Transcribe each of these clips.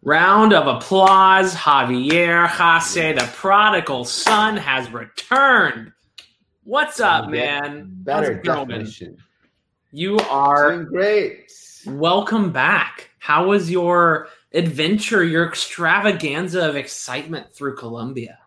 Round of applause. Javier Jose, the prodigal son, has returned. What's up, man? Better definition. You are doing great. Welcome back. How was your adventure, your extravaganza of excitement through Colombia?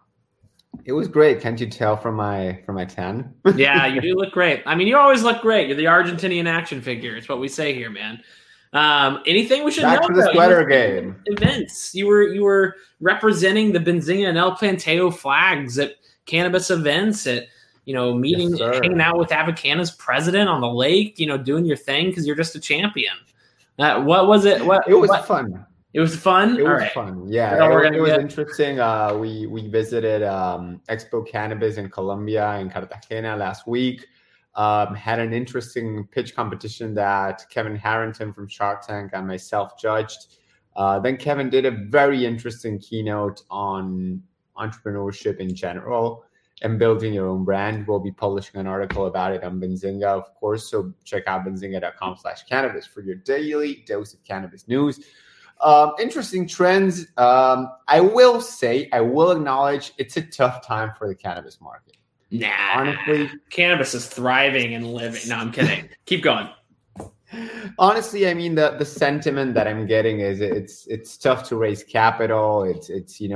It was great. Can't you tell from my tan? Yeah, you do look great. I mean, you always look great. You're the Argentinian action figure. It's what we say here, man. Anything we should back know? To the sweater game. Events. You were representing the Benzinga and El Planteo flags at cannabis events, at meetings, hanging out with Avocana's president on the lake. Doing your thing because you're just a champion. What was it? It was fun. It was fun. It was fun. Yeah, it was interesting. We visited Expo Cannabis in Colombia in Cartagena last week. Had an interesting pitch competition that Kevin Harrington from Shark Tank and myself judged. Then Kevin did a very interesting keynote on entrepreneurship in general and building your own brand. We'll be publishing an article about it on Benzinga, of course. So check out benzinga.com/cannabis for your daily dose of cannabis news. Interesting trends. I will acknowledge it's a tough time for the cannabis market. Nah, honestly, cannabis is thriving and living. No, I'm kidding. Keep going. Honestly, I mean the sentiment that I'm getting is it's tough to raise capital. It's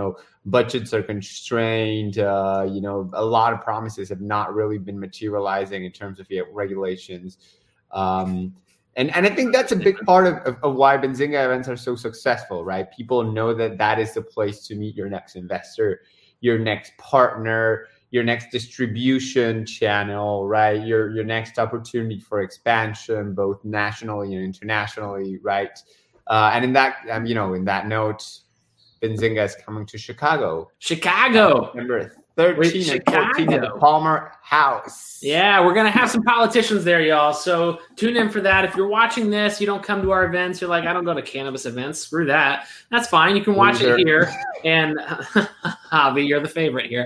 budgets are constrained. A lot of promises have not really been materializing in terms of regulations. And I think that's a big part of why Benzinga events are so successful, right? People know that is the place to meet your next investor, your next partner, your next distribution channel, right? Your next opportunity for expansion, both nationally and internationally, right? And in that note, Benzinga is coming to Chicago. Remember, 13 and 14 at the Palmer House. Yeah, we're going to have some politicians there, y'all. So tune in for that. If you're watching this, you don't come to our events, you're like, I don't go to cannabis events. Screw that. That's fine. You can watch it here. And Javi, you're the favorite here.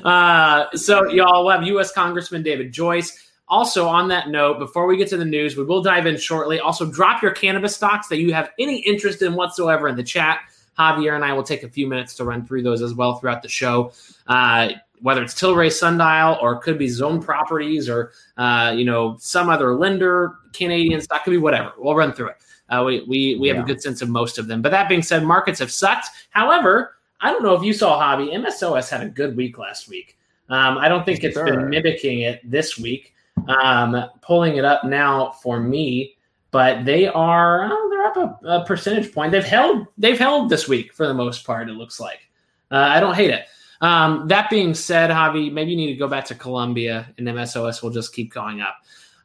So y'all, we'll have U.S. Congressman David Joyce. Also, on that note, before we get to the news, we will dive in shortly. Also, drop your cannabis stocks that you have any interest in whatsoever in the chat. Javier and I will take a few minutes to run through those as well throughout the show. Whether it's Tilray Sundial or it could be Zone Properties or, some other lender, Canadian stock, could be whatever. We'll run through it. We have a good sense of most of them. But that being said, markets have sucked. However, I don't know if you saw, Javi, MSOS had a good week last week. I don't think it's been mimicking it this week. Pulling it up now for me. But they're up a percentage point. They've held this week for the most part, it looks like. I don't hate it. That being said, Javi, maybe you need to go back to Colombia and MSOS will just keep going up.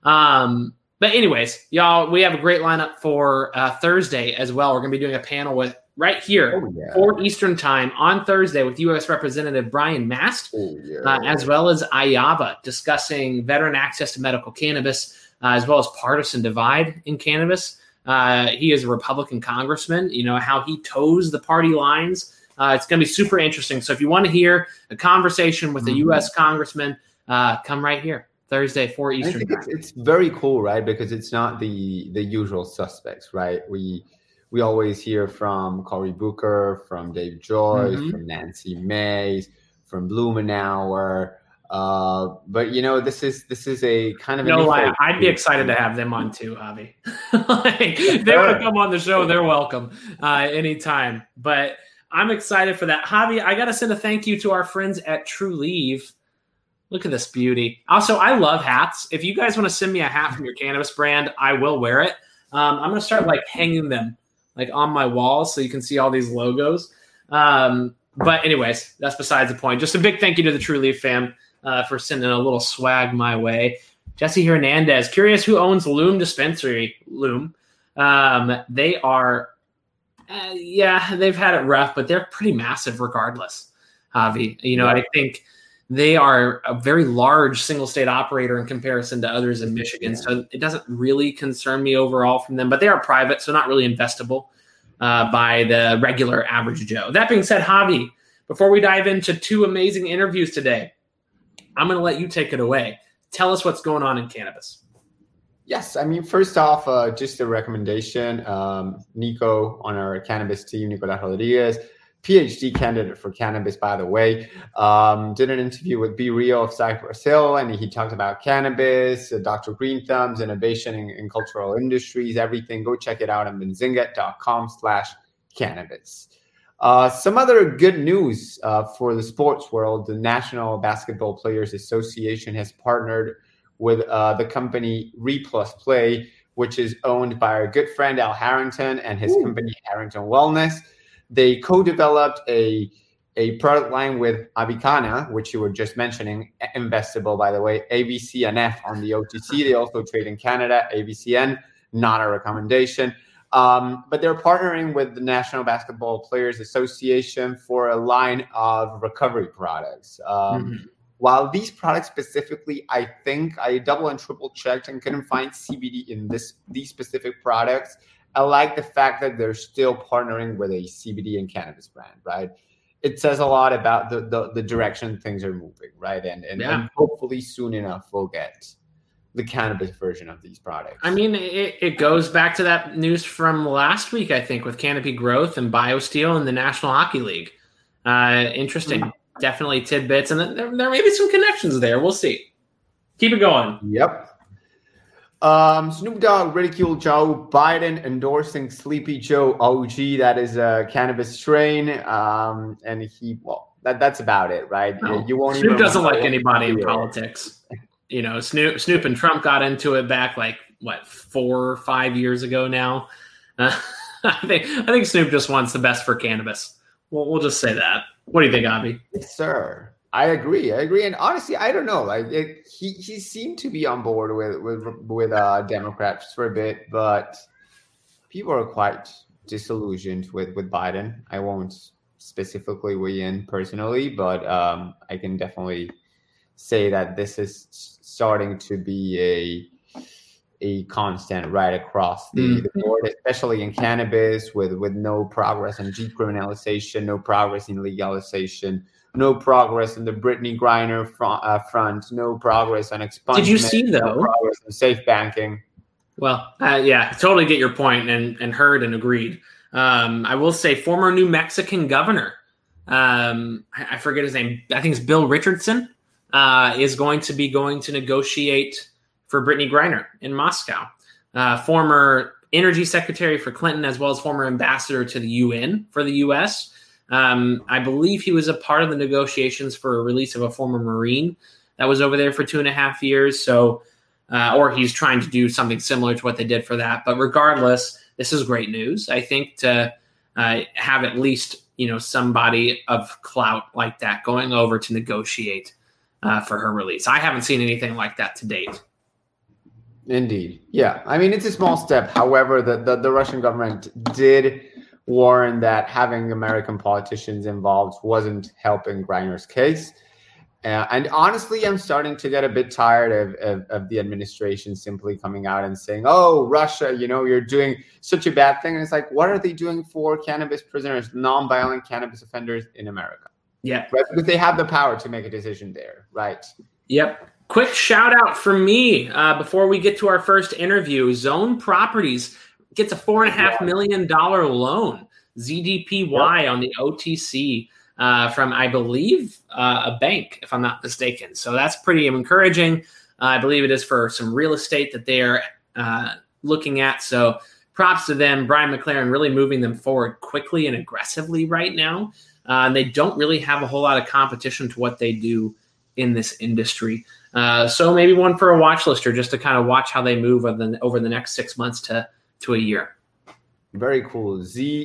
But anyways, y'all, we have a great lineup for Thursday as well. We're going to be doing a panel with right here, 4 Eastern time on Thursday with U.S. Representative Brian Mast, as well as Ayaba, discussing veteran access to medical cannabis, as well as partisan divide in cannabis. He is a Republican congressman, how he toes the party lines. It's going to be super interesting. So if you want to hear a conversation with a U.S. congressman, come right here, Thursday, 4 Eastern. I think it's very cool, right? Because it's not the usual suspects, right? We always hear from Cory Booker, from Dave Joyce, from Nancy Mace, from Blumenauer. But this is a kind of I'd be excited to have them on too, Javi. If they want to come on the show, they're welcome anytime. But I'm excited for that. Javi, I got to send a thank you to our friends at Trulieve. Look at this beauty. Also, I love hats. If you guys want to send me a hat from your cannabis brand, I will wear it. I'm going to start hanging them on my wall so you can see all these logos. But anyways, that's besides the point. Just a big thank you to the Trulieve fam for sending a little swag my way. Jesse Hernandez, curious who owns Loom Dispensary. Loom. They are, they've had it rough, but they're pretty massive regardless, Javi. I think they are a very large single state operator in comparison to others in Michigan. So it doesn't really concern me overall from them, but they are private, so not really investable by the regular average Joe. That being said, Javi, before we dive into 2 amazing interviews today, I'm going to let you take it away. Tell us what's going on in cannabis. Yes, I mean, first off, just a recommendation. Nico on our cannabis team, Nicolas Rodriguez, PhD candidate for cannabis, by the way, did an interview with Be Real of Cypress Hill, and he talked about cannabis, Dr. Green Thumbs, innovation in cultural industries, everything. Go check it out on benzinga.com/cannabis. Some other good news for the sports world. The National Basketball Players Association has partnered with the company RePlusPlay, which is owned by our good friend Al Harrington and his company Harrington Wellness. They co-developed a product line with Avicanna, which you were just mentioning, investable, by the way, AVCNF on the OTC. They also trade in Canada, AVCN, not a recommendation. But they're partnering with the National Basketball Players Association for a line of recovery products. While these products specifically, I think I double and triple checked and couldn't find CBD in these specific products. I like the fact that they're still partnering with a CBD and cannabis brand, right? It says a lot about the direction things are moving, right? And hopefully soon enough we'll get the cannabis version of these products. I mean, it goes back to that news from last week, I think, with Canopy Growth and BioSteel and the National Hockey League. Interesting. Definitely tidbits, and there may be some connections there. We'll see. Keep it going. Yep. Snoop Dogg ridiculed Joe Biden endorsing Sleepy Joe OG. That is a cannabis strain, and that's about it, right? No. Snoop doesn't like anybody in politics. You know, Snoop and Trump got into it back 4 or 5 years ago now. I think Snoop just wants the best for cannabis. We'll just say that. What do you think, Avi? Yes, sir. I agree. And honestly, I don't know. He seemed to be on board with Democrats for a bit, but people are quite disillusioned with Biden. I won't specifically weigh in personally, but I can definitely say that this is starting to be a constant right across the board, especially in cannabis, with no progress in decriminalization, no progress in legalization, no progress in the Brittany Griner front, no progress on expungement. Did you see, though? No progress in safe banking. Well, totally get your point and heard and agreed. I will say former New Mexican governor, I forget his name, I think it's Bill Richardson, is going to negotiate for Brittany Griner in Moscow. Former energy secretary for Clinton, as well as former ambassador to the UN for the U.S. I believe he was a part of the negotiations for a release of a former Marine that was over there for 2.5 years. So, or he's trying to do something similar to what they did for that. But regardless, this is great news. I think to have at least, somebody of clout like that going over to negotiate for her release. I haven't seen anything like that to date. Indeed. Yeah. I mean, it's a small step. However, the Russian government did warn that having American politicians involved wasn't helping Griner's case. And honestly, I'm starting to get a bit tired of the administration simply coming out and saying, oh, Russia, you're doing such a bad thing. And it's like, what are they doing for cannabis prisoners, non-violent cannabis offenders in America? Yeah. Right? Because they have the power to make a decision there, right? Yep. Quick shout out from me before we get to our first interview. Zone Properties gets a $4.5 million loan, ZDPY, on the OTC from, I believe, a bank, if I'm not mistaken. So that's pretty encouraging. I believe it is for some real estate that they are looking at. So props to them. Brian McLaren really moving them forward quickly and aggressively right now. They don't really have a whole lot of competition to what they do in this industry. So maybe one for a watch lister, just to kind of watch how they move over the next 6 months to a year. Very cool.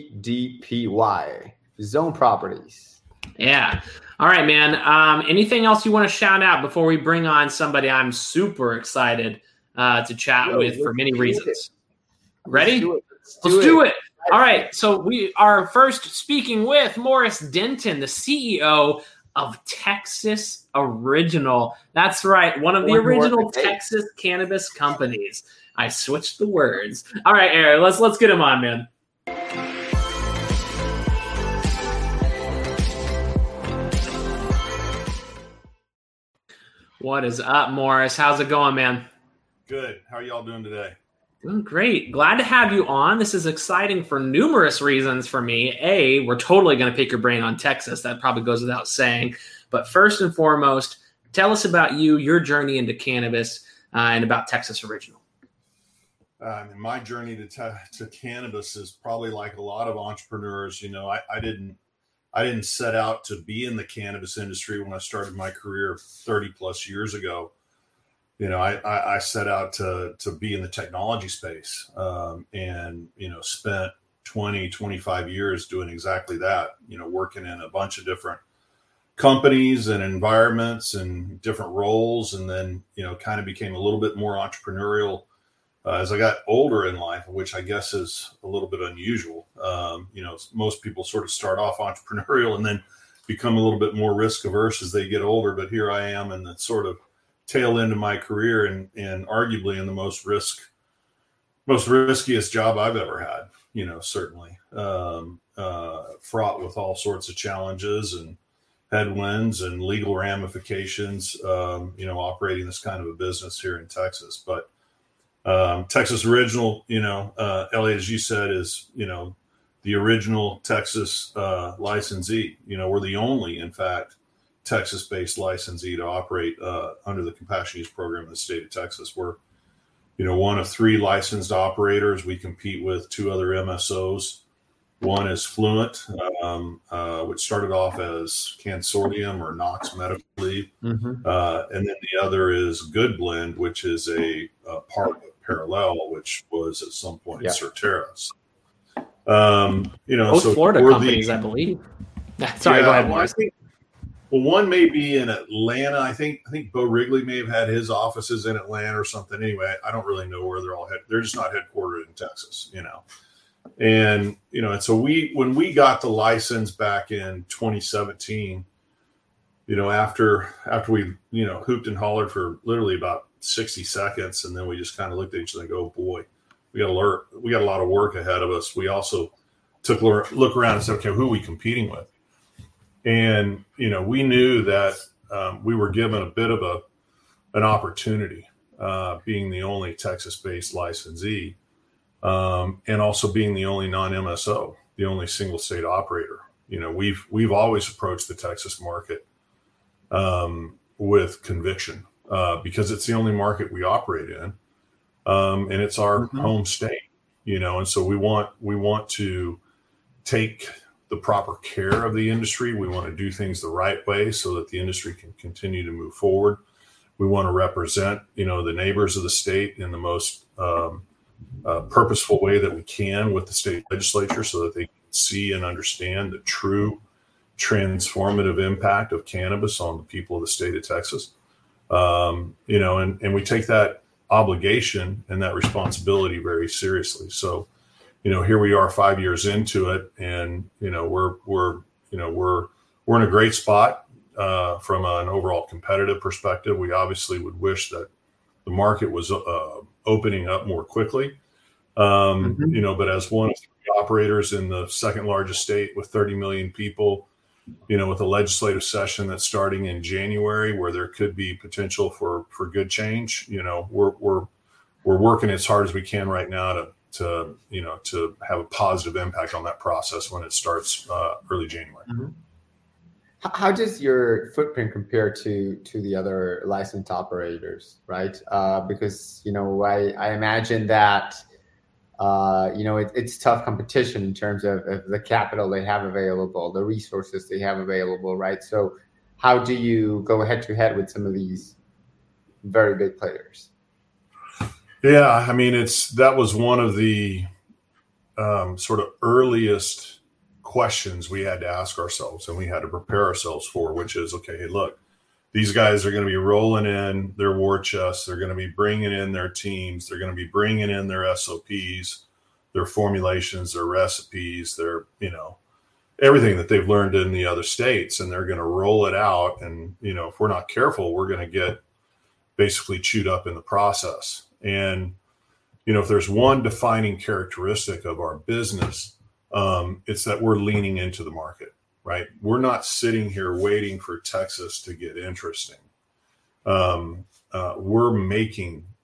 ZDPY, Zone Properties. Yeah. All right, man. Anything else you want to shout out before we bring on somebody I'm super excited to chat with for many reasons? Ready? Let's do it. All right. So we are first speaking with Morris Denton, the CEO of Texas Original. That's right. One of the original Texas cannabis companies. I switched the words. All right, Aaron, let's get him on, man. What is up, Morris? How's it going, man? Good. How are y'all doing today? Doing great. Glad to have you on. This is exciting for numerous reasons for me. A, we're totally going to pick your brain on Texas. That probably goes without saying. But first and foremost, tell us about you, your journey into cannabis, and about Texas Original. My journey to cannabis is probably like a lot of entrepreneurs. You know, I didn't set out to be in the cannabis industry when I started my career 30 plus years ago. You know, I set out to be in the technology space, and, you know, spent 20, 25 years doing exactly that, you know, working in a bunch of different companies and environments and different roles. And then, you know, kind of became a little bit more entrepreneurial as I got older in life, which I guess is a little bit unusual. You know, most people sort of start off entrepreneurial and then become a little bit more risk averse as they get older. But here I am in the sort of tail end of my career and arguably in the most riskiest job I've ever had, you know, certainly fraught with all sorts of challenges and headwinds and legal ramifications, you know, operating this kind of a business here in Texas. But Texas Original, you know, Elliot, as you said, is, you know, the original Texas licensee. You know, we're the only, in fact, Texas-based licensee to operate under the compassionate use program in the state of Texas. We're, you know, one of 3 licensed operators. We compete with 2 other MSOs. One is Fluent, which started off as Consortium or Knox Medical Leave. Mm-hmm. And then the other is Good Blend, which is a part of Parallel, which was at some point Certera. You know, both Florida companies, I believe. Sorry, go ahead, Morris. Well, one may be in Atlanta. I think Bo Wrigley may have had his offices in Atlanta or something. Anyway, I don't really know where they're all they're just not headquartered in Texas, you know. And, you know, and so when we got the license back in 2017, you know, after we, you know, hooped and hollered for literally about 60 seconds, and then we just kind of looked at each other and go, oh boy, we got a lot of work ahead of us. We also took a look around and said, okay, who are we competing with? And, you know, we knew that we were given a bit of an opportunity, being the only Texas-based licensee, and also being the only non-MSO, the only single state operator. You know, we've always approached the Texas market with conviction, because it's the only market we operate in, and it's our home state. You know, and so we want to take the proper care of the industry. We want to do things the right way so that the industry can continue to move forward. We want to represent, you know, the neighbors of the state in the most purposeful way that we can with the state legislature so that they can see and understand the true transformative impact of cannabis on the people of the state of Texas. You know, and we take that obligation and that responsibility very seriously. So, you know, here we are 5 years into it, and, you know, we're in a great spot from an overall competitive perspective. We obviously would wish that the market was opening up more quickly, you know, but as one of 3 operators in the second largest state with 30 million people, you know, with a legislative session that's starting in January, where there could be potential for good change, you know, we're working as hard as we can right now to have a positive impact on that process when it starts early January. Mm-hmm. How does your footprint compare to the other licensed operators, right? Because, you know, I imagine that, you know, it's tough competition in terms of the capital they have available, the resources they have available, right? So how do you go head to head with some of these very big players? Yeah, I mean, that was one of the sort of earliest questions we had to ask ourselves and we had to prepare ourselves for, which is, okay, hey, look, these guys are going to be rolling in their war chests. They're going to be bringing in their teams. They're going to be bringing in their SOPs, their formulations, their recipes, their, you know, everything that they've learned in the other states, and they're going to roll it out. And, you know, if we're not careful, we're going to get basically chewed up in the process. And, you know, if there's one defining characteristic of our business, it's that we're leaning into the market, right? We're not sitting here waiting for Texas to get interesting. We're making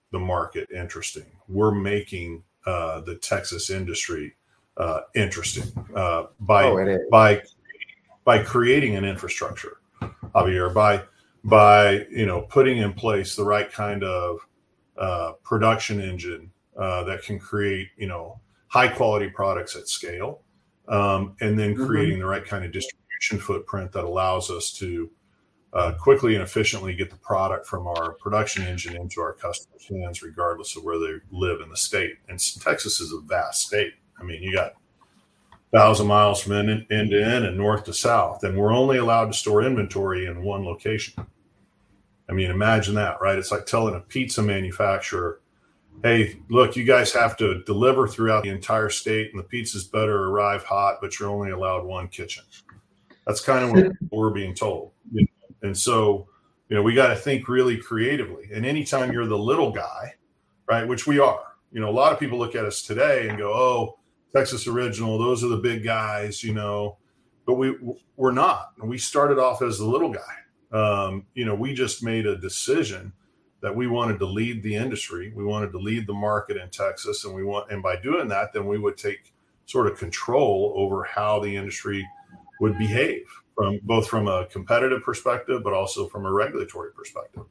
the market interesting. We're making the Texas industry interesting by creating an infrastructure, Javier, by putting in place the right kind of production engine that can create high quality products at scale, and then creating the right kind of distribution footprint that allows us to quickly and efficiently get the product from our production engine into our customers' hands, regardless of where they live in the state. And Texas is a vast state. I mean, you got 1,000 miles from end to end and north to south, and we're only allowed to store inventory in one location. I mean, imagine that, right? It's like telling a pizza manufacturer, hey, look, you guys have to deliver throughout the entire state, and the pizzas better arrive hot, but you're only allowed one kitchen. That's kind of what we're being told. And so, we got to think really creatively. And anytime you're the little guy, right, which we are, a lot of people look at us today and go, oh, Texas Original, those are the big guys, but we're not. We started off as the little guy. We just made a decision that we wanted to lead the industry. We wanted to lead the market in Texas. And by doing that, then we would take sort of control over how the industry would behave, from a competitive perspective, but also from a regulatory perspective.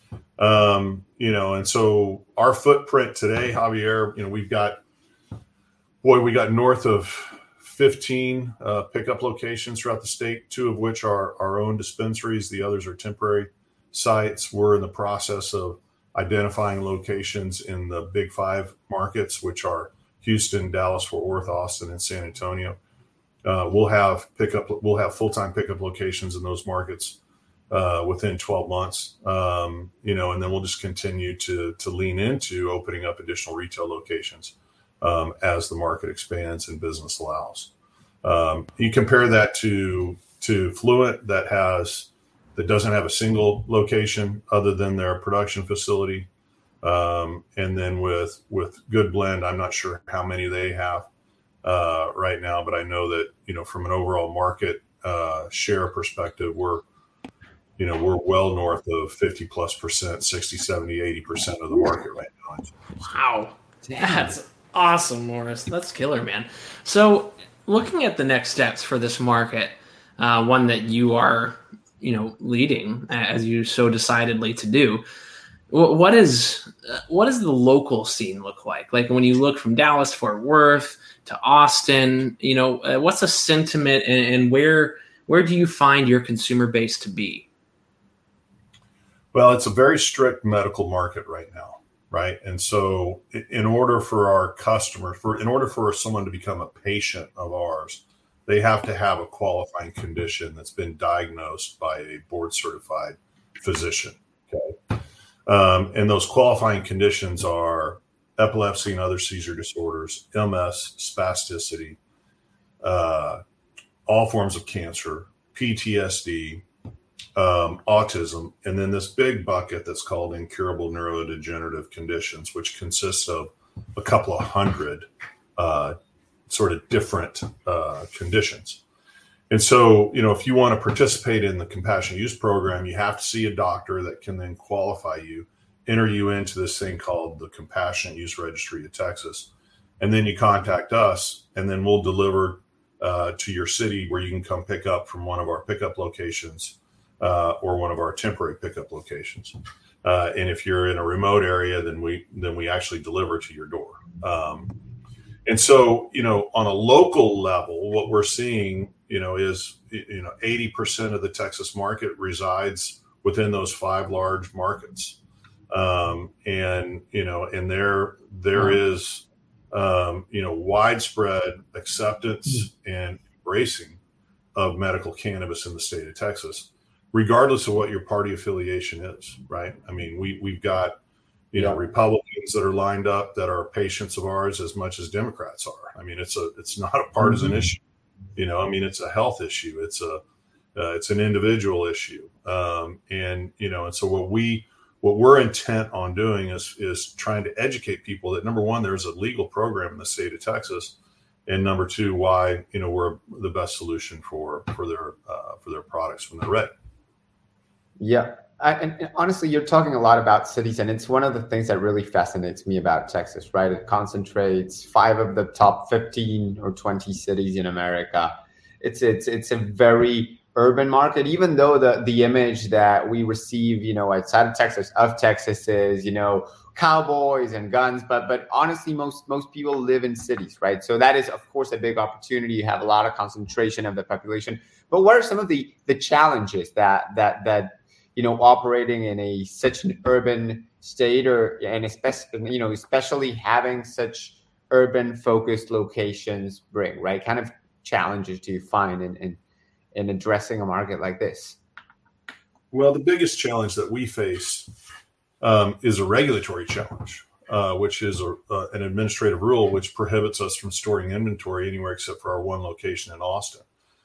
And so our footprint today, Javier, we got north of 15 pickup locations throughout the state, 2 of which are our own dispensaries. The others are temporary sites. We're in the process of identifying locations in the Big 5 markets, which are Houston, Dallas, Fort Worth, Austin, and San Antonio. We'll have full-time pickup locations in those markets within 12 months, and then we'll just continue to lean into opening up additional retail locations as the market expands and business allows. You compare that to Fluent that doesn't have a single location other than their production facility, and then with Good Blend, I'm not sure how many they have right now, but I know that from an overall market share perspective, we're well north of 50+%, 60, 70, 80% of the market right now. Wow, that's awesome, Morris. That's killer, man. So, looking at the next steps for this market, one that you are leading as you so decidedly to do. What does the local scene look like? Like when you look from Dallas, Fort Worth to Austin, what's the sentiment and where do you find your consumer base to be? Well, it's a very strict medical market right now, right? And so in order for our customers, in order for someone to become a patient of ours, they have to have a qualifying condition that's been diagnosed by a board certified physician. Okay. And those qualifying conditions are epilepsy and other seizure disorders, MS, spasticity, all forms of cancer, PTSD, autism, and then this big bucket that's called incurable neurodegenerative conditions, which consists of a couple of hundred sort of different conditions. And so, if you want to participate in the compassionate use program, you have to see a doctor that can then qualify you, enter you into this thing called the Compassionate Use Registry of Texas. And then you contact us, and then we'll deliver to your city where you can come pick up from one of our pickup locations or one of our temporary pickup locations. And if you're in a remote area, then we actually deliver to your door. And so, on a local level, what we're seeing, is 80% of the Texas market resides within those 5 large markets. And there is, widespread acceptance and embracing of medical cannabis in the state of Texas, regardless of what your party affiliation is, right? I mean, we've got, Republicans that are lined up that are patients of ours as much as Democrats are. I mean, it's not a partisan issue, it's a health issue. It's an individual issue. And so what we're intent on doing is trying to educate people that, number one, there's a legal program in the state of Texas, and number two, why, we're the best solution for their products when they're ready. Yeah. And honestly, you're talking a lot about cities, and it's one of the things that really fascinates me about Texas, right? It concentrates 5 of the top 15 or 20 cities in America. It's a very urban market, even though the image that we receive, outside of Texas is, cowboys and guns, but honestly, most people live in cities, right? So that is, of course, a big opportunity. You have a lot of concentration of the population. But what are some of the challenges that operating in such an urban state, especially having such urban focused locations bring, right? Kind of challenges do you find in addressing a market like this? Well, the biggest challenge that we face is a regulatory challenge, which is an administrative rule which prohibits us from storing inventory anywhere except for our one location in Austin.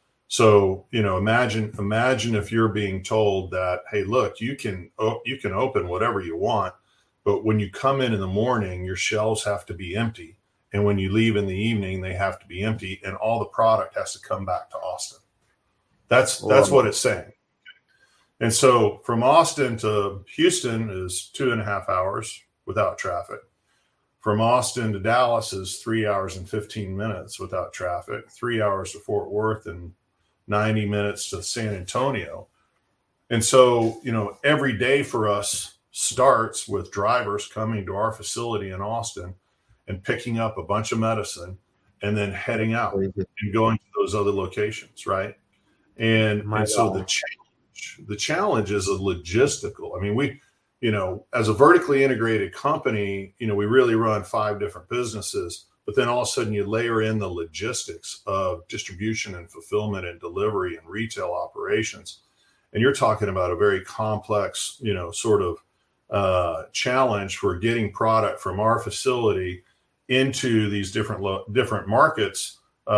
So, imagine if you're being told that, hey, look, you can open whatever you want, but when you come in the morning, your shelves have to be empty. And when you leave in the evening, they have to be empty, and all the product has to come back to Austin. That's what it's saying. And so from Austin to Houston is 2.5 hours without traffic. From Austin to Dallas is 3 hours and 15 minutes without traffic, 3 hours to Fort Worth, and 90 minutes to San Antonio. And so, every day for us starts with drivers coming to our facility in Austin and picking up a bunch of medicine and then heading out and going to those other locations, right? And so the challenge is a logistical. I mean, we, as a vertically integrated company, we really run 5 different businesses, but then all of a sudden you layer in the logistics of distribution and fulfillment and delivery and retail operations. And you're talking about a very complex, sort of challenge for getting product from our facility into these different markets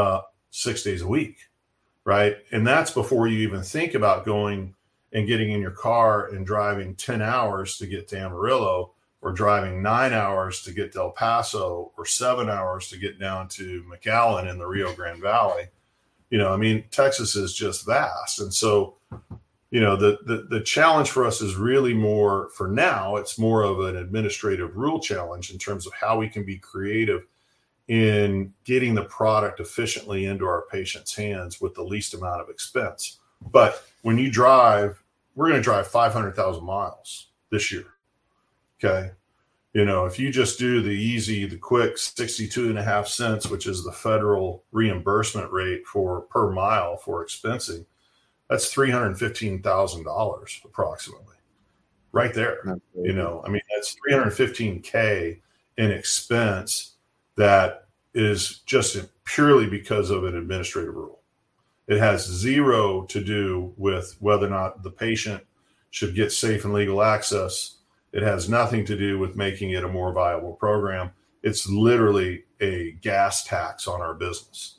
6 days a week, right? And that's before you even think about going and getting in your car and driving 10 hours to get to Amarillo, or driving 9 hours to get to El Paso, or 7 hours to get down to McAllen in the Rio Grande Valley. Texas is just vast. And so, the challenge for us is really more, for now, it's more of an administrative rule challenge in terms of how we can be creative in getting the product efficiently into our patients' hands with the least amount of expense. But when you drive, we're going to drive 500,000 miles this year. Okay. If you just do the quick 62.5 cents, which is the federal reimbursement rate per mile for expensing, that's $315,000 approximately right there. That's $315K in expense that is just purely because of an administrative rule. It has zero to do with whether or not the patient should get safe and legal access. It has nothing to do with making it a more viable program. It's literally a gas tax on our business.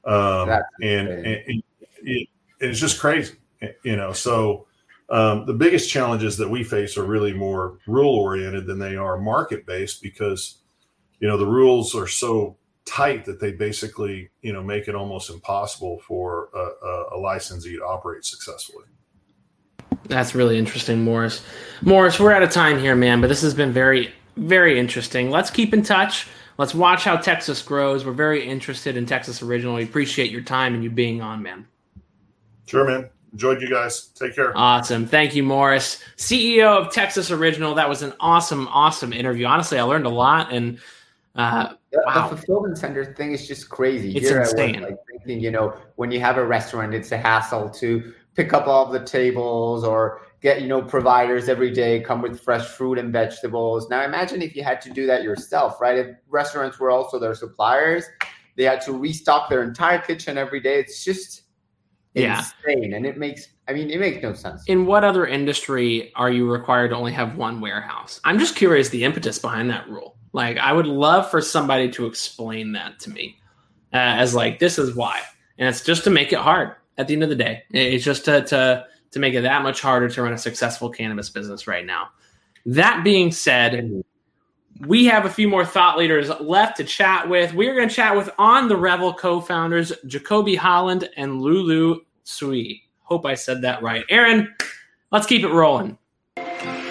And it's just crazy, So the biggest challenges that we face are really more rule oriented than they are market based, because, the rules are so tight that they basically, make it almost impossible for a licensee to operate successfully. That's really interesting, Morris. Morris, we're out of time here, man, but this has been very, very interesting. Let's keep in touch. Let's watch how Texas grows. We're very interested in Texas Original. We appreciate your time and you being on, man. Sure, man. Enjoyed you guys. Take care. Awesome. Thank you, Morris. CEO of Texas Original. That was an awesome, awesome interview. Honestly, I learned a lot. And wow. The fulfillment center thing is just crazy. It's insane. I was thinking, when you have a restaurant, it's a hassle to pick up all the tables or get, providers every day come with fresh fruit and vegetables. Now imagine if you had to do that yourself, right? If restaurants were also their suppliers, they had to restock their entire kitchen every day. It's just insane. And it makes no sense. In what other industry are you required to only have one warehouse? I'm just curious the impetus behind that rule. Like, I would love for somebody to explain that to me as this is why. And it's just to make it hard at the end of the day. It's just to make it that much harder to run a successful cannabis business right now. That being said, we have a few more thought leaders left to chat with. We're going to chat with On the Revel co-founders, Jacoby Holland and Lulu Sui. Hope I said that right. Aaron, let's keep it rolling.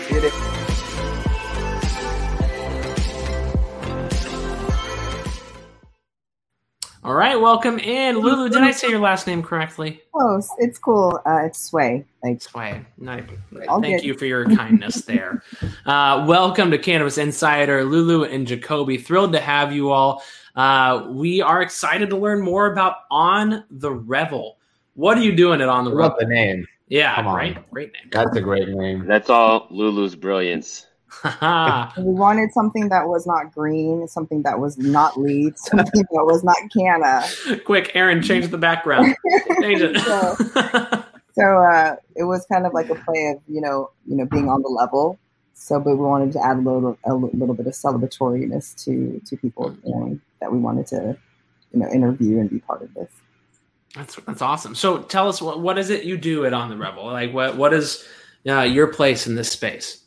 It All right, welcome in. Lulu, did I say your last name correctly? Close. It's cool. It's Sway. Sway. Thank you for your kindness there. Welcome to Cannabis Insider, Lulu and Jacoby. Thrilled to have you all. We are excited to learn more about On the Revel. What are you doing at On the Revel? love the name. Yeah, great name. That's a great name. That's all Lulu's brilliance. We wanted something that was not green, something that was not leaf, something that was not canna. Quick, Aaron, change the background. Change it. So it was kind of like a play of being on the level. So, but we wanted to add a little bit of celebratoriness to people that we wanted to interview and be part of this. That's awesome. So tell us what is it you do at On the Revel? Like what is your place in this space?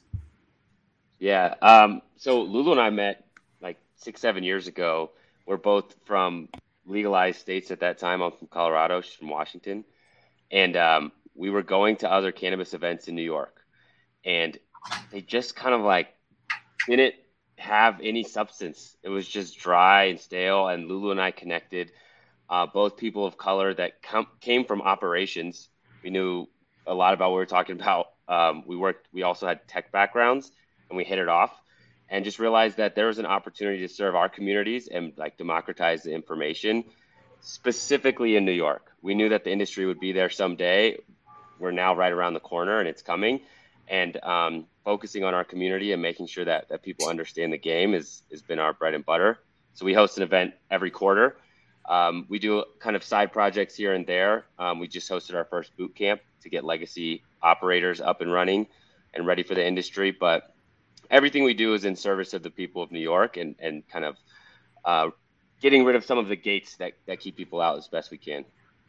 Yeah. So Lulu and I met like 6-7 years ago. We're both from legalized states at that time. I'm from Colorado. She's from Washington. And we were going to other cannabis events in New York. And they just kind of like didn't have any substance. It was just dry and stale. And Lulu and I connected, both people of color that came from operations. We knew a lot about what we were talking about. We also had tech backgrounds. And we hit it off and just realized that there was an opportunity to serve our communities and like democratize the information specifically in New York. We knew that the industry would be there someday. We're now right around the corner and it's coming, and focusing on our community and making sure that people understand the game has been our bread and butter. So we host an event every quarter. We do kind of side projects here and there. We just hosted our first boot camp to get legacy operators up and running and ready for the industry. But everything we do is in service of the people of New York and kind of getting rid of some of the gates that keep people out as best we can.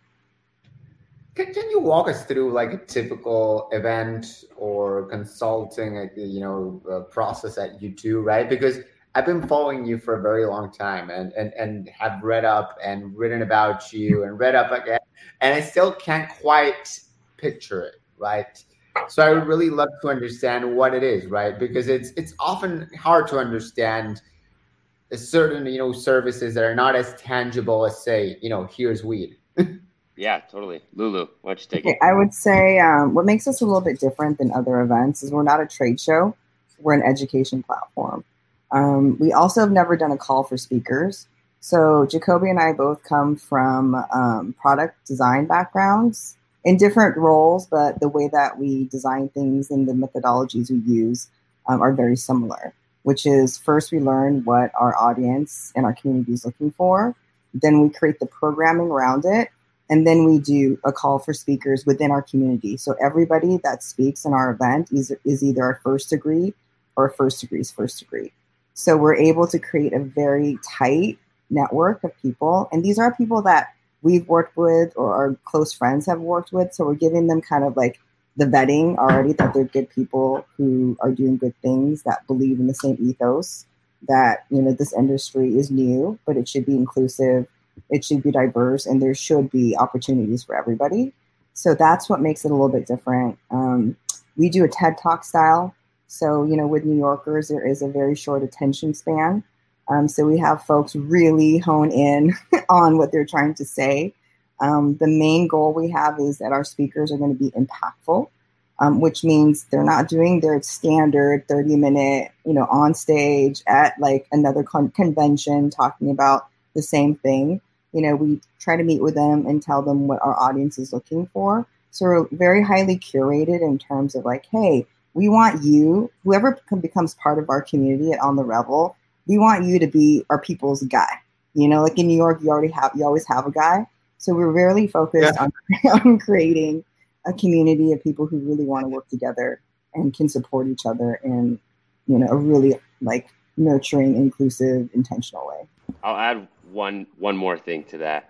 Can you walk us through like a typical event or consulting, process that you do, right? Because I've been following you for a very long time and have read up and written about you and read up again, and I still can't quite picture it, right? So I would really love to understand what it is, right? Because it's often hard to understand certain, services that are not as tangible as, say, here's weed. Yeah, totally. Lulu, why don't you take it? I would say what makes us a little bit different than other events is we're not a trade show. We're an education platform. We also have never done a call for speakers. So Jacoby and I both come from product design backgrounds in different roles, but the way that we design things and the methodologies we use are very similar, which is first we learn what our audience and our community is looking for. Then we create the programming around it. And then we do a call for speakers within our community. So everybody that speaks in our event is either a first degree or a first degree's first degree. So we're able to create a very tight network of people. And these are people that we've worked with or our close friends have worked with. So we're giving them kind of like the vetting already that they're good people who are doing good things, that believe in the same ethos, that, this industry is new, but it should be inclusive, it should be diverse, and there should be opportunities for everybody. So that's what makes it a little bit different. We do a TED Talk style. So, with New Yorkers, there is a very short attention span. So we have folks really hone in on what they're trying to say. The main goal we have is that our speakers are going to be impactful, which means they're not doing their standard 30-minute, on stage at like another convention talking about the same thing. We try to meet with them and tell them what our audience is looking for. So we're very highly curated in terms of like, hey, we want you, whoever becomes part of our community at On the Revel, we want you to be our people's guy. Like in New York, you always have a guy. So we're really focused on creating a community of people who really want to work together and can support each other in, a really like nurturing, inclusive, intentional way. I'll add one more thing to that.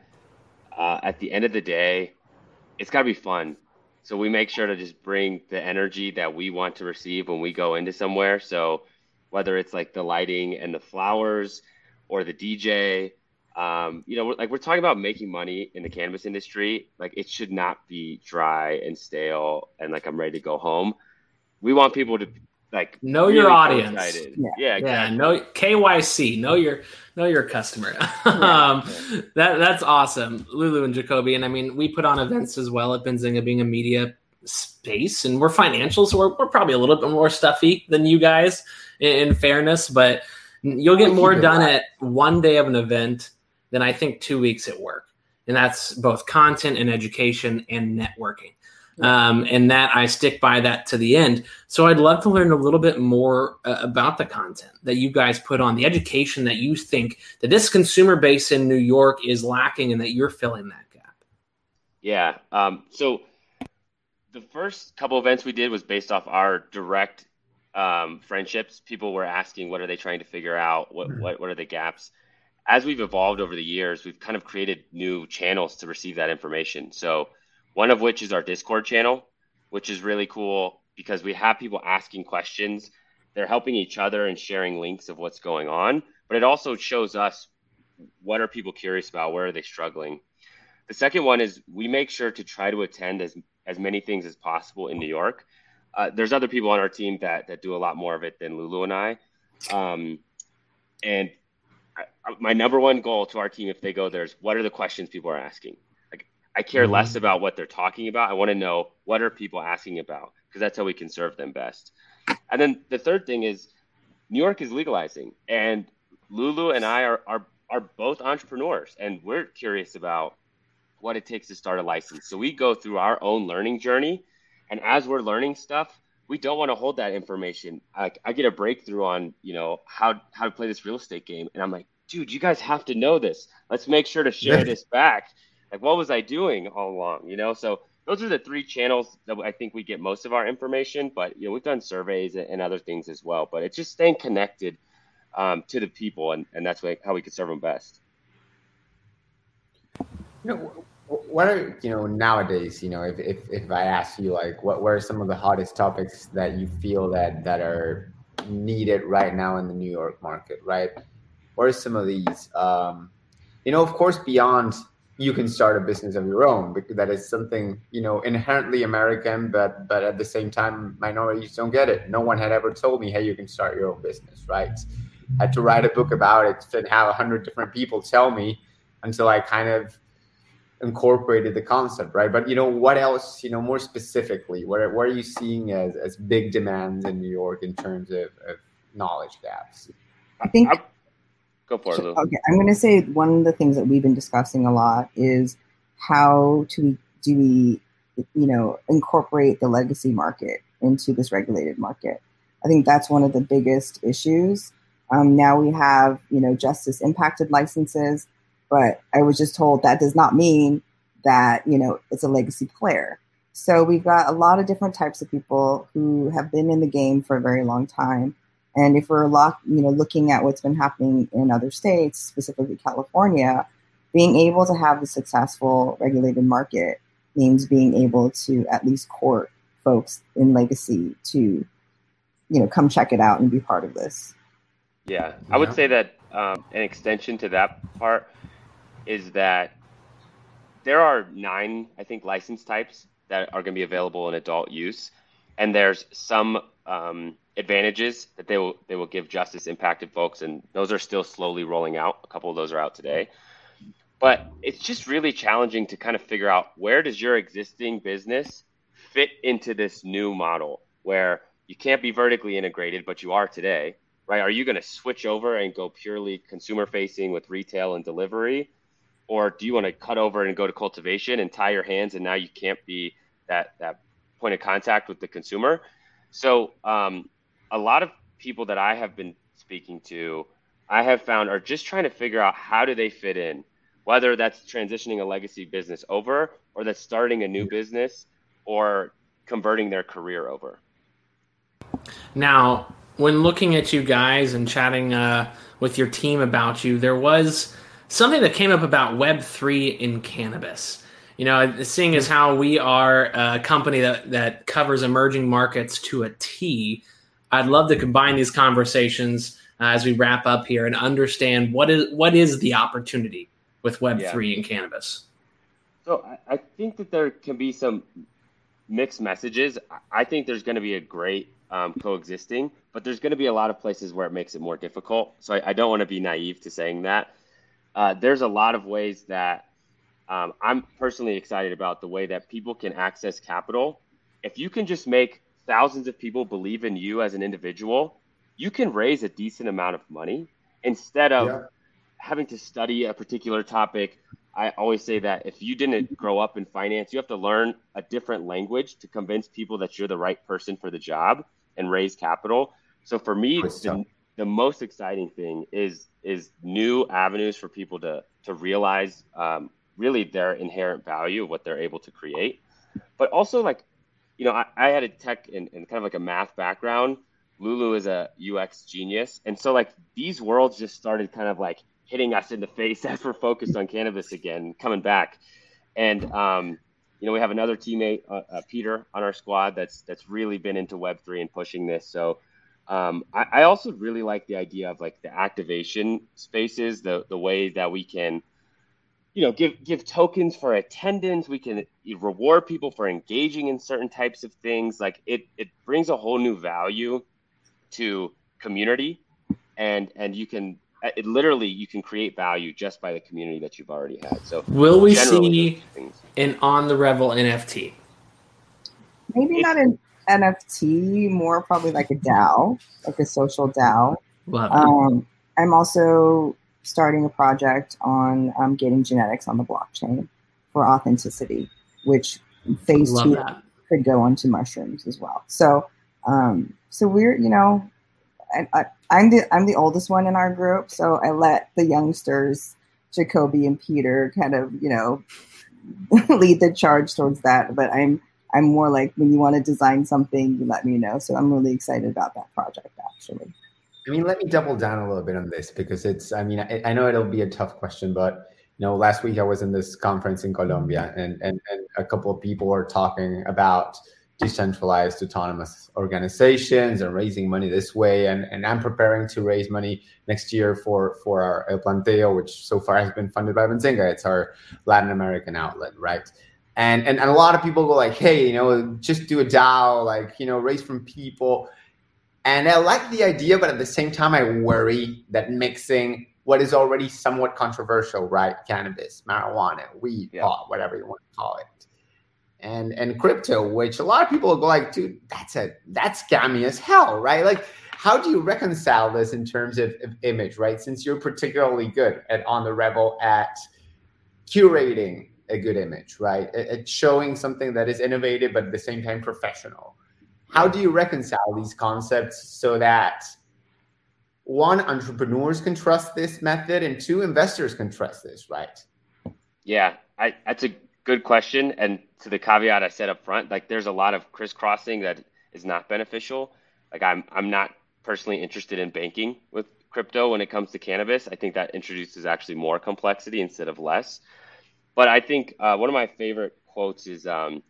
At the end of the day, it's got to be fun. So we make sure to just bring the energy that we want to receive when we go into somewhere. So whether it's like the lighting and the flowers or the DJ, we're talking about making money in the cannabis industry. Like it should not be dry and stale and like I'm ready to go home. We want people to like know really your audience. Yeah, exactly. Yeah, know KYC, know your customer. That's awesome, Lulu and Jacoby. And I mean, we put on events as well at Benzinga, being a media space, and we're financial, so we're probably a little bit more stuffy than you guys in fairness, but you'll get more done at one day of an event than I think 2 weeks at work. And that's both content and education and networking. And that I stick by that to the end. So I'd love to learn a little bit more about the content that you guys put on, the education that you think that this consumer base in New York is lacking and that you're filling that gap. Yeah. So the first couple events we did was based off our direct friendships. People were asking, what are they trying to figure out? What are the gaps? As we've evolved over the years, we've kind of created new channels to receive that information. So one of which is our Discord channel, which is really cool because we have people asking questions. They're helping each other and sharing links of what's going on, but it also shows us what are people curious about, where are they struggling. The second one is we make sure to try to attend as many things as possible in New York. There's other people on our team that do a lot more of it than Lulu and I. And my number one goal to our team, if they go there, is what are the questions people are asking? Like, I care less about what they're talking about. I want to know what are people asking about, because that's how we can serve them best. And then the third thing is New York is legalizing, and Lulu and I are both entrepreneurs, and we're curious about what it takes to start a license. So we go through our own learning journey, and as we're learning stuff, we don't want to hold that information. I get a breakthrough on, how to play this real estate game. And I'm like, dude, you guys have to know this. Let's make sure to share this back. Like, what was I doing all along? So those are the three channels that I think we get most of our information, but, we've done surveys and other things as well, but it's just staying connected to the people. And that's how we can serve them best. What are nowadays? If I ask you, like, what are some of the hottest topics that you feel that are needed right now in the New York market? Right? What are some of these? Of course, beyond you can start a business of your own, because that is something inherently American, but at the same time, minorities don't get it. No one had ever told me, hey, you can start your own business, right? I had to write a book about it and have 100 different people tell me until I kind of incorporated the concept, right? But what else, more specifically, what are you seeing as big demands in New York in terms of knowledge gaps? I think go for it, Lou. Okay, I'm going to say one of the things that we've been discussing a lot is how do we incorporate the legacy market into this regulated market. I think that's one of the biggest issues. Now we have justice impacted licenses, but I was just told that does not mean that, it's a legacy player. So we've got a lot of different types of people who have been in the game for a very long time. And if we're looking at what's been happening in other states, specifically California, being able to have a successful regulated market means being able to at least court folks in legacy to, come check it out and be part of this. Yeah, I would say that an extension to that part is that there are 9, I think, license types that are going to be available in adult use. And there's some advantages that they will give justice impacted folks. And those are still slowly rolling out. A couple of those are out today. But it's just really challenging to kind of figure out, where does your existing business fit into this new model where you can't be vertically integrated, but you are today, right? Are you going to switch over and go purely consumer facing with retail and delivery? Or do you want to cut over and go to cultivation and tie your hands, and now you can't be that point of contact with the consumer? So a lot of people that I have been speaking to, I have found are just trying to figure out, how do they fit in, whether that's transitioning a legacy business over, or that's starting a new business, or converting their career over. Now, when looking at you guys and chatting with your team about you, there was something that came up about Web3 in cannabis. Seeing as how we are a company that covers emerging markets to a T, I'd love to combine these conversations as we wrap up here and understand what is the opportunity with Web3 in cannabis. So I think that there can be some mixed messages. I think there's going to be a great coexisting, but there's going to be a lot of places where it makes it more difficult. So I don't want to be naive to saying that. There's a lot of ways that I'm personally excited about the way that people can access capital. If you can just make thousands of people believe in you as an individual, you can raise a decent amount of money instead of having to study a particular topic. I always say that if you didn't grow up in finance, you have to learn a different language to convince people that you're the right person for the job and raise capital. So for me, the most exciting thing is new avenues for people to realize really their inherent value of what they're able to create. But also, like, you know, I had a tech and kind of like a math background. Lulu is a UX genius. And so like these worlds just started kind of like hitting us in the face as we're focused on cannabis again, coming back. And, you know, we have another teammate, Peter, on our squad that's really been into Web3 and pushing this. So I also really like the idea of like the activation spaces, the way that we can, you know, give tokens for attendance. We can reward people for engaging in certain types of things. Like it brings a whole new value to community, and you can you can create value just by the community that you've already had. So will we see an On the Revel NFT? Maybe not an NFT, more probably like a DAO, like a social DAO. I'm also starting a project on getting genetics on the blockchain for authenticity, which phase 2 could go onto mushrooms as well. So, so we're, you know, I'm the oldest one in our group, so I let the youngsters, Jacoby and Peter, kind of, you know, lead the charge towards that. But I'm more like, when you want to design something, you let me know. So I'm really excited about that project, actually. I mean, let me double down a little bit on this because it's, I mean, I know it'll be a tough question, but, you know, last week I was in this conference in Colombia and a couple of people were talking about decentralized autonomous organizations and raising money this way. And I'm preparing to raise money next year for our El Planteo, which so far has been funded by Benzinga. It's our Latin American outlet, right? And a lot of people go like, hey, you know, just do a DAO, like, you know, raise from people. And I like the idea, but at the same time, I worry that mixing what is already somewhat controversial, right? Cannabis, marijuana, weed, pot, whatever you want to call it. And crypto, which a lot of people go like, dude, that's scammy as hell, right? Like, how do you reconcile this in terms of image, right? Since you're particularly good at On the Revel at curating a good image, right? At showing something that is innovative, but at the same time professional. How do you reconcile these concepts so that one, entrepreneurs can trust this method, and two, investors can trust this, right? Yeah, that's a good question. And to the caveat I said up front, like there's a lot of crisscrossing that is not beneficial. Like I'm not personally interested in banking with crypto when it comes to cannabis. I think that introduces actually more complexity instead of less. But I think one of my favorite quotes is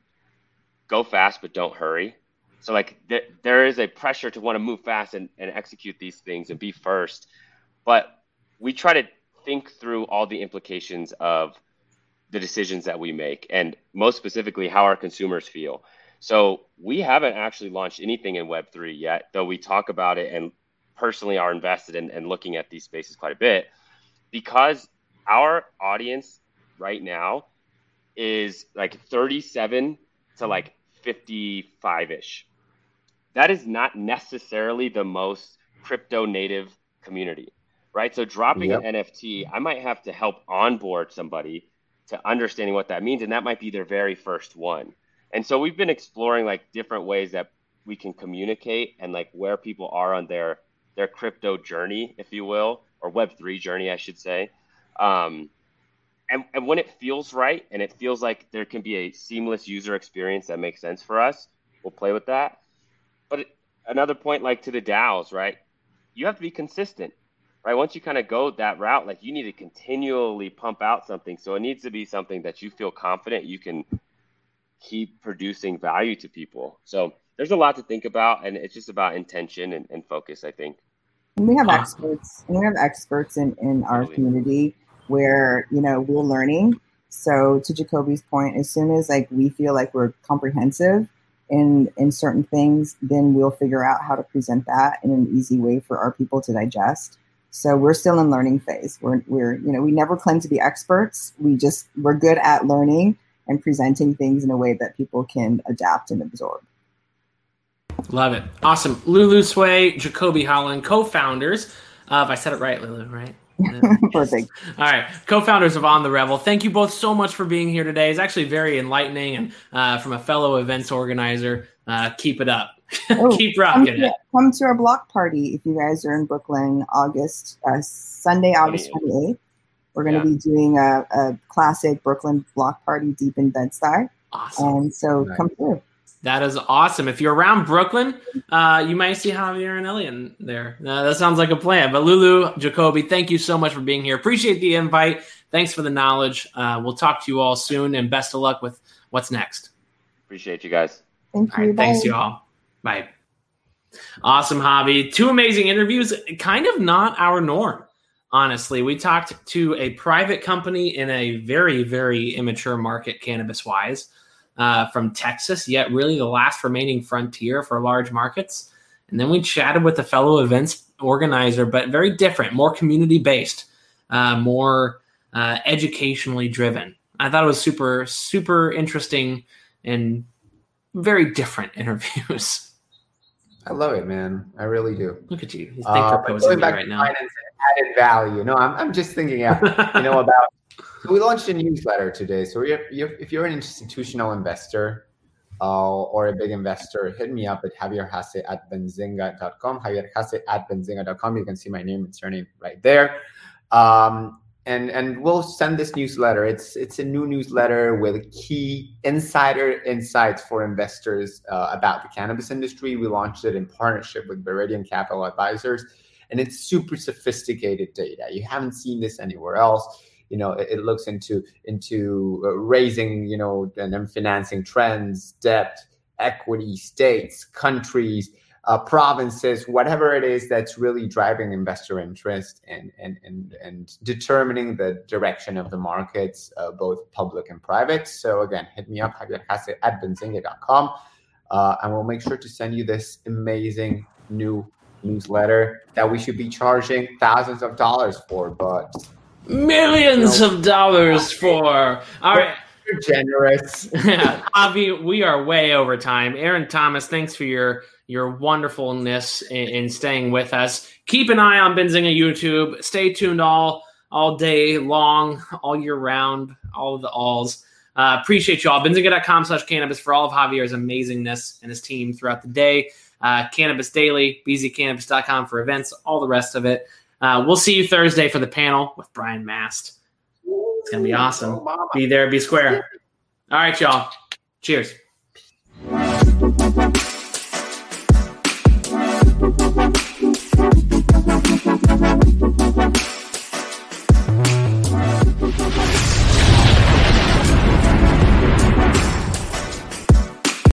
go fast, but don't hurry. So like there is a pressure to want to move fast and execute these things and be first. But we try to think through all the implications of the decisions that we make, and most specifically how our consumers feel. So we haven't actually launched anything in Web3 yet, though we talk about it and personally are invested in looking at these spaces quite a bit, because our audience right now is like 37 to like 55-ish. That is not necessarily the most crypto native community, right? So dropping an NFT, I might have to help onboard somebody to understanding what that means, and that might be their very first one. And so we've been exploring like different ways that we can communicate and like where people are on their crypto journey, if you will, or Web3 journey, I should say. And when it feels right and it feels like there can be a seamless user experience that makes sense for us, we'll play with that. But another point, like to the DAOs, right? You have to be consistent. Right. Once you kind of go that route, like you need to continually pump out something. So it needs to be something that you feel confident you can keep producing value to people. So there's a lot to think about, and it's just about intention and focus, I think. And we have experts, in our community where, you know, we're learning. So to Jacoby's point, as soon as like we feel like we're comprehensive in certain things, then we'll figure out how to present that in an easy way for our people to digest. So we're still in learning phase. We're we never claim to be experts. We're good at learning and presenting things in a way that people can adapt and absorb. Love it. Awesome. Lulu Sway, Jacoby Holland, co-founders of, I said it right, Lulu, right? Perfect. All right. Co-founders of On the Revel. Thank you both so much for being here today. It's actually very enlightening, and from a fellow events organizer, keep it up. Keep rocking it. Come to our block party if you guys are in Brooklyn, Sunday, August 28th. We're going to be doing a classic Brooklyn block party deep in Bed-Stuy. Awesome. And so come through. That is awesome. If you're around Brooklyn, you might see Javier and Elliot there. That sounds like a plan. But Lulu, Jacoby, thank you so much for being here. Appreciate the invite. Thanks for the knowledge. We'll talk to you all soon, and best of luck with what's next. Appreciate you guys. Thank you. All right, thanks, you all. Bye. Awesome, Javi. 2 amazing interviews. Kind of not our norm, honestly. We talked to a private company in a very, very immature market, cannabis-wise. From Texas, yet really the last remaining frontier for large markets. And then we chatted with a fellow events organizer, but very different, more community-based, more educationally driven. I thought it was super, super interesting and very different interviews. I love it, man. I really do. Look at you. He's proposing me right now. Finance and added value. No, I'm just thinking about we launched a newsletter today. So if you're an institutional investor or a big investor, hit me up at javierhasse@benzinga.com. javierhasse@benzinga.com. You can see my name and surname right there. And we'll send this newsletter. It's a new newsletter with key insider insights for investors about the cannabis industry. We launched it in partnership with Viridian Capital Advisors, and it's super sophisticated data. You haven't seen this anywhere else. It looks into raising, and then financing trends, debt, equity, states, countries, provinces, whatever it is that's really driving investor interest and determining the direction of the markets, both public and private. So again, hit me up, javierhasse@benzinga.com, and we'll make sure to send you this amazing new newsletter that we should be charging thousands of dollars for, but millions of dollars for. All right. You're generous. Avi, we are way over time. Aaron Thomas, thanks for your wonderfulness in staying with us. Keep an eye on Benzinga YouTube. Stay tuned all day long, all year round, all of the alls. Appreciate you all. Benzinga.com/cannabis for all of Javier's amazingness and his team throughout the day. Cannabis Daily, bzcannabis.com for events, all the rest of it. We'll see you Thursday for the panel with Brian Mast. It's going to be awesome. Be there, be square. All right, y'all. Cheers.